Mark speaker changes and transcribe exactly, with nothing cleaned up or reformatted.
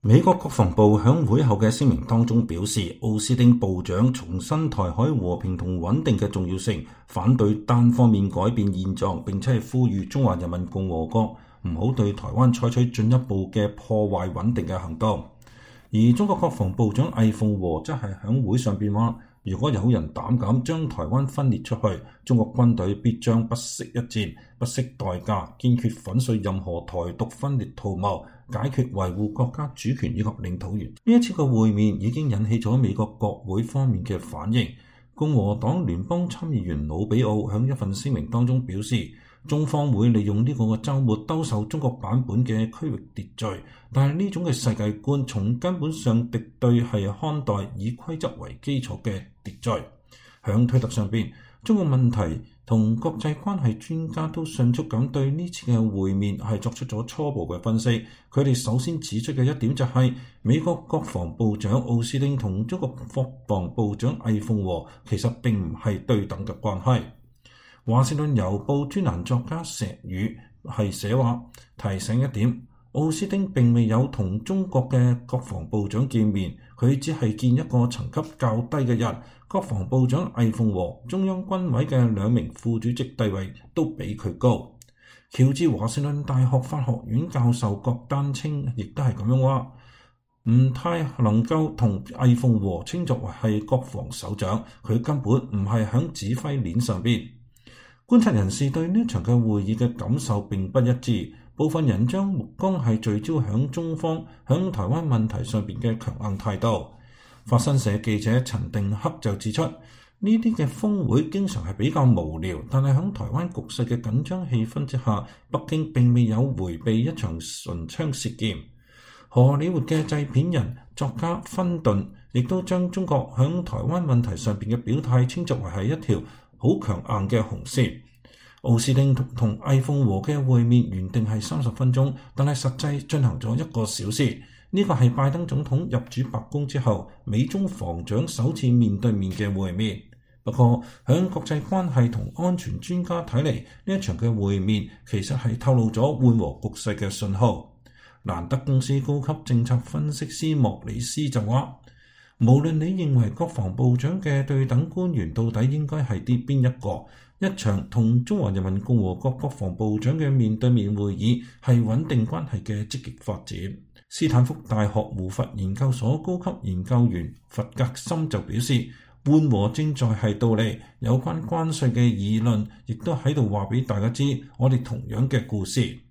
Speaker 1: 美國國防部響會後嘅聲明當中表示，奧斯汀部長重申台海和平同穩定嘅重要性，反對單方面改變現狀，並且係呼籲中華人民共和國唔好對台灣採取進一步嘅破壞穩定嘅行動。而中國國防部長魏鳳和則係響會上邊話，如果有人膽敢將台灣分裂出去，中國軍隊必將不惜一戰、不惜代價，堅決粉碎任何台獨分裂圖謀，解決維護國家主權以及領土完整。呢一次嘅會面已經引起咗美國國會方面嘅反應。共和黨聯邦參議員魯比奧喺一份聲明當中表示，中方會利用呢個嘅週末兜售中國版本嘅區域秩序，但係呢種嘅世界觀從根本上敵對係看待以規則為基礎嘅秩序。響推特上邊，中國問題同國際關係專家都迅速咁對呢次嘅會面係作出咗初步嘅分析。佢哋首先指出嘅一點就係、是、美國國防部長奧斯汀同中國國防部長魏鳳和其實並唔係對等嘅關係。華盛頓郵報專欄作家石宇係寫話，提醒一點，奧斯汀並未有同中國嘅國防部長見面，佢只係見一個層級較低嘅人。國防部長魏鳳和中央軍委嘅兩名副主席地位都比佢高。喬治華盛頓大學法學院教授郭丹青亦都係咁樣話，唔太能夠同魏鳳和稱作為係國防首長，佢根本唔係響指揮鏈上邊。觀察人士對呢場嘅會議嘅感受並不一致，部分人將目光係聚焦響中方響台灣問題上邊嘅強硬態度。法新社記者陳定克就指出，呢啲嘅峰會經常係比較無聊，但係響台灣局勢嘅緊張氣氛之下，北京並未有迴避一場唇槍舌劍。荷里活嘅製片人作家芬頓亦都將中國響台灣問題上邊嘅表態稱作為係一條好強硬嘅紅線。奧斯汀同魏鳳和嘅會面原定係三十分鐘，但係實際進行咗一個小時。呢個係拜登總統入主白宮之後，美中防長首次面對面嘅會面。不過，響國際關係同安全專家睇嚟，呢一場嘅會面其實係透露咗緩和局勢嘅信號。蘭德公司高級政策分析師莫里斯就話，無論你認為國防部長嘅對等官員到底應該係啲邊一個，一場同中華人民共和國國防部長嘅面對面會議係穩定關係嘅積極發展。斯坦福大學胡佛研究所高級研究員弗格森就表示，緩和正在係到嚟，有關關稅嘅議論亦都喺度話俾大家知，我哋同樣嘅故事。